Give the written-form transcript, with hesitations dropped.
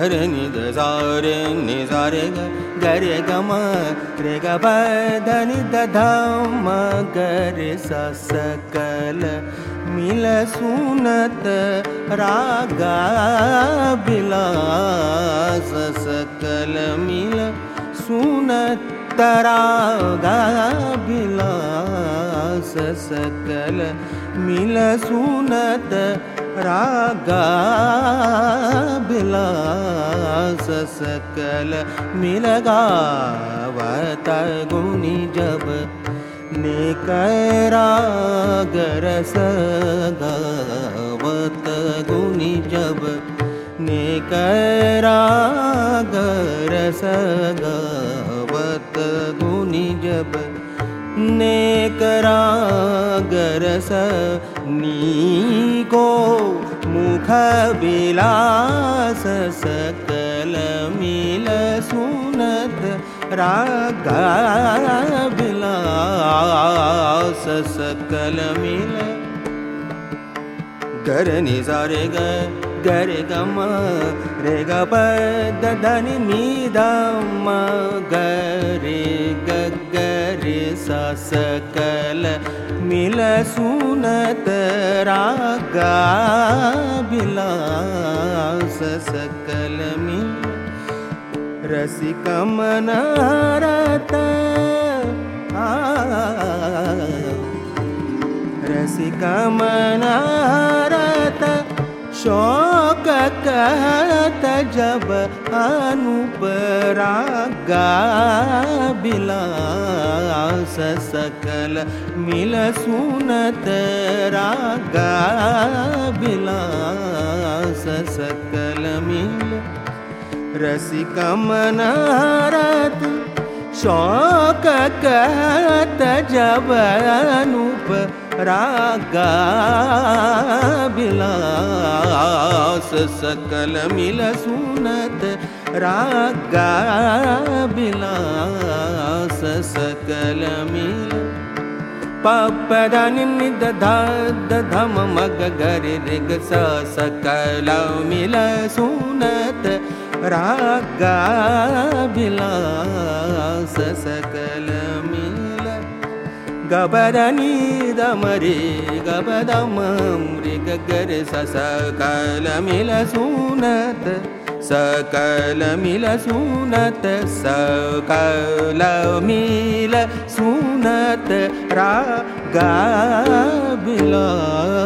रे नि द सा रे नि सा रे ग रे ग म रे ग प ध नि द ध म ग रे सा सकल मिल सुनत रागा बिलास सकल मिल सुनत रागा बिलास सकल मिल सुनत रागा बिलास सकल मिल गावत गुनी जब नेकराग रस गावत गुनी जब नेकराग रस गावत गुनी जब नेकराग रस नीको मुख बिलास सकल मिल सुनत रागा बिलास सकल मिल गर नि सा रे ग रे ग म रे ग प द ध नि नि द म ग रे ग रे सा सकल मिल सुनत रागा बिलास सकल मिल रसिक मन रत रसिक मन रत शोक कहत जब अनूप रागा बिलास सकल मिल सुनत रागा बिलास सकल मिल रसिक मन रत शोक कहत जब अनूप रागा बिलास सकल मिल सुनत रागा बिलास सकल मिल पद नि द ध म ग रे ग सा सकल मिल सुनत रागा बिलास सकल मिल गबरनी दमरे गबदम रे ग रे सा सकल मिल सुनत सकल मिल सुनत सकल मिल सुनत रागा बिलास